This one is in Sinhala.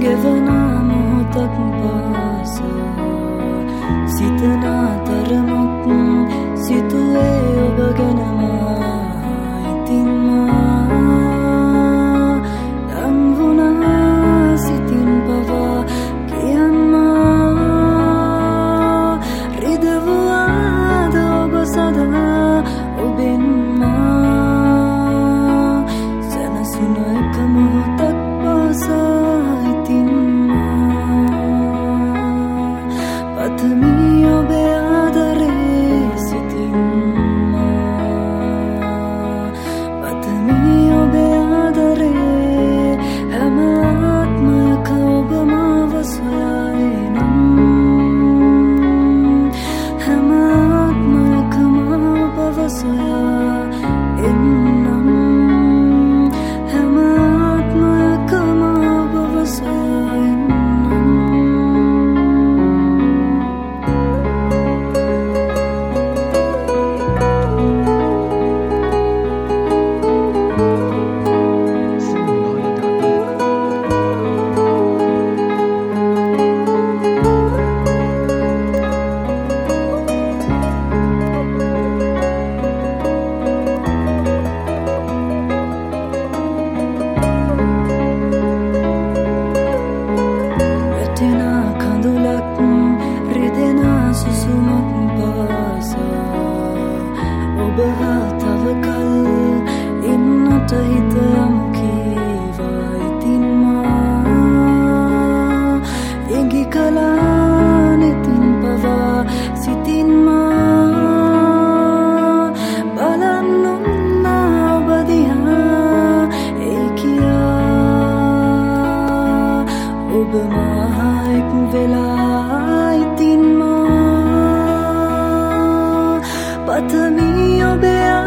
ගෙවනා මොහොතක් පාස සිතනා තරමක් සිතුවේ ඔබ ගැනමා ඉතින් මා දන්වුණා සිතින් පවා කියන්මා රිදවුවාද ඔබ සදා ඔබෙන් මා සැනසුන එක මොහොතක් පාසා ඉතින් පතමි ඔබේ ආදරේ සිතින් පතමි ඔබේ ආදරේ හැම ආත්මයක ඔබ මාව සොයයි නම් හැම ආත්මයක මාව සොයා එන්නම් හැම ආත්මයක මාව සොයා එන්නම් වැටෙනා කඳුලක් රිදෙනා සුසුමක් පාසා ඔබ හා තව කල් ඉන්නට හිත යමු කීවා ඉතින් මා එගි කලා නෙතින් පවා සිතින් මා බලන්නුන්නා ඔබ දිහා ඒ කියා ඔබ මා එක් වෙලා ඉතින් මා පතමි ඔබේ